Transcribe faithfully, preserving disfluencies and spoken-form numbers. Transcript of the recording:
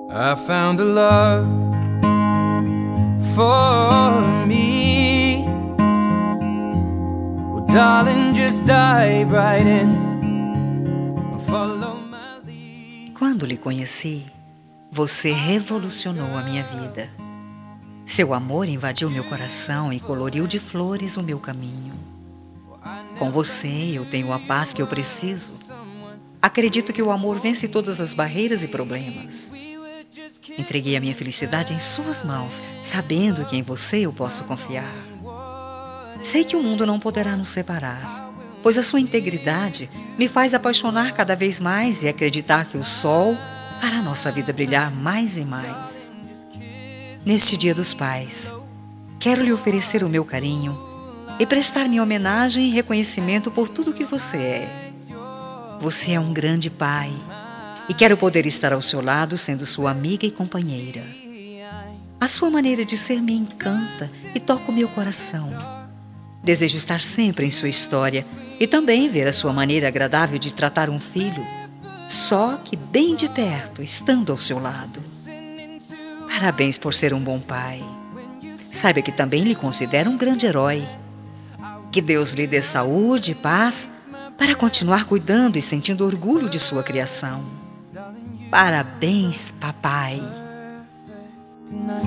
I found a love for me. Well, darling, just dive right in. Follow my lead. Quando lhe conheci, você revolucionou a minha vida. Seu amor invadiu meu coração e coloriu de flores o meu caminho. Com você eu tenho a paz que eu preciso. Acredito que o amor vence todas as barreiras e problemas. Entreguei a minha felicidade em suas mãos, sabendo que em você eu posso confiar. Sei que o mundo não poderá nos separar, pois a sua integridade me faz apaixonar cada vez mais e acreditar que o sol fará nossa vida brilhar mais e mais. Neste Dia dos Pais, quero lhe oferecer o meu carinho e prestar minha homenagem e reconhecimento por tudo que você é. Você é um grande pai e quero poder estar ao seu lado sendo sua amiga e companheira. A sua maneira de ser me encanta e toca o meu coração. Desejo estar sempre em sua história e também ver a sua maneira agradável de tratar um filho, só que bem de perto, estando ao seu lado. Parabéns por ser um bom pai. Saiba que também lhe considero um grande herói. Que Deus lhe dê saúde e paz para continuar cuidando e sentindo orgulho de sua criação. Parabéns, papai.